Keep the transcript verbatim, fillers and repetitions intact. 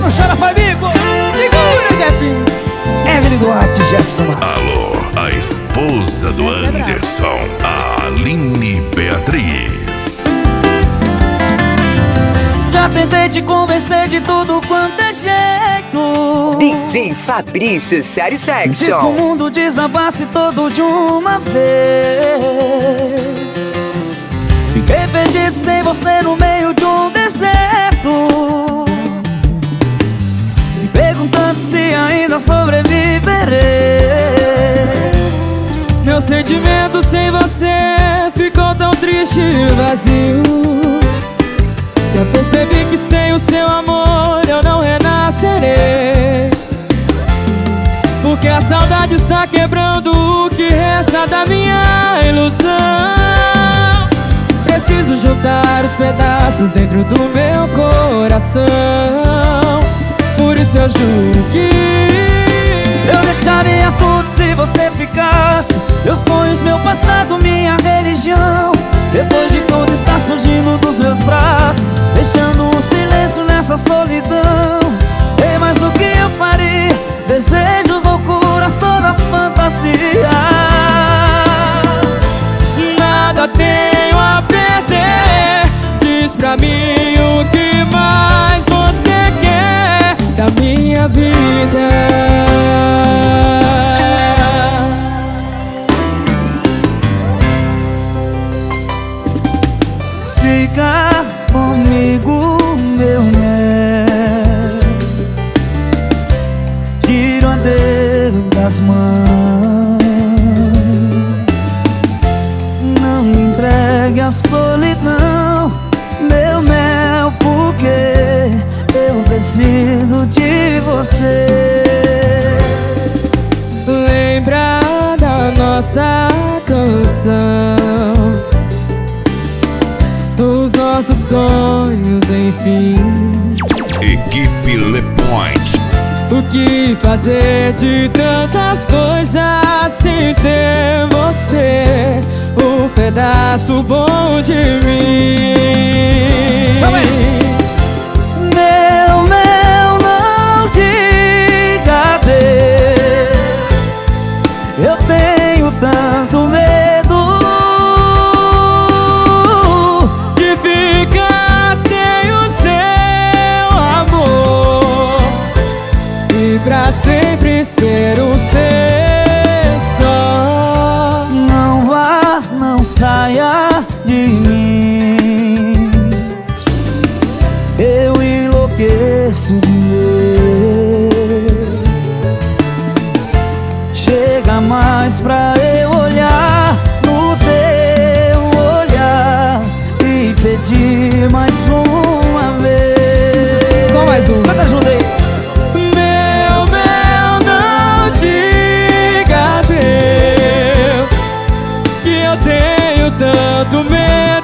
não chora, Famigo. Segura, Jefinho. Evelyn Duarte, Jefferson. Alô, a esposa do Anderson, a Aline Beatriz. Já tentei te convencer de tudo quanto é jeito. D J Fabrício Satisfaction. Diz que o mundo desabasse todo de uma vez. Fiquei perdido sem você no meio de um deserto, me perguntando se ainda sobreviverei. Meu sentimento sem você ficou tão triste e vazio. Eu percebi que sem o seu amor eu não renascerei, porque a saudade está quebrando o que resta da minha ilusão. Preciso juntar os pedaços dentro do meu coração. Por isso eu juro que eu deixaria tudo se você ficasse. Meus sonhos, meu passado, minha religião. Depois de tudo está surgindo dos meus braços, deixando um silêncio nessa solidão. Sei mais o que eu faria. Desejos, loucuras, toda fantasia. Nada tenho a perder. Diz pra mim o que mais você quer da minha vida. Fica comigo, meu mel. Tira o dedo das mãos. Não me entregue a solidão, meu mel, porque eu preciso de você. Lembra da nossa canção, dos nossos sonhos, enfim. Equipe Le Point. O que fazer de tantas coisas sem ter você, um pedaço bom de mim. Meu mel, não diga adeus. Eu tenho tanto medo de ficar sem o seu amor e pra sempre ser um ser só. Não vá, não saia de mim. Eu enlouqueço de ver. Chega mais pra eu olhar no teu olhar e pedir mais uma vez. Com mais um. Canta junto aí. Meu mel, não diga adeus, que eu tenho tanto medo